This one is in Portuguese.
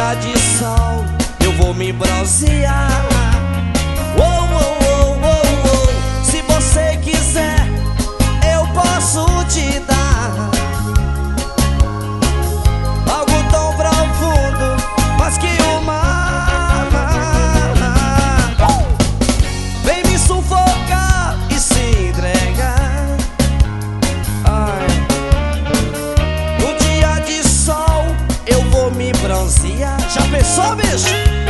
dia de sol eu vou me bronzear. Oh, oh, oh, oh, oh. Se você quiser, eu posso te dar algo tão profundo, mas que o mar. Vem me sufocar e se entregar. Ai. No dia de sol eu vou me bronzear. Já pensou, bicho?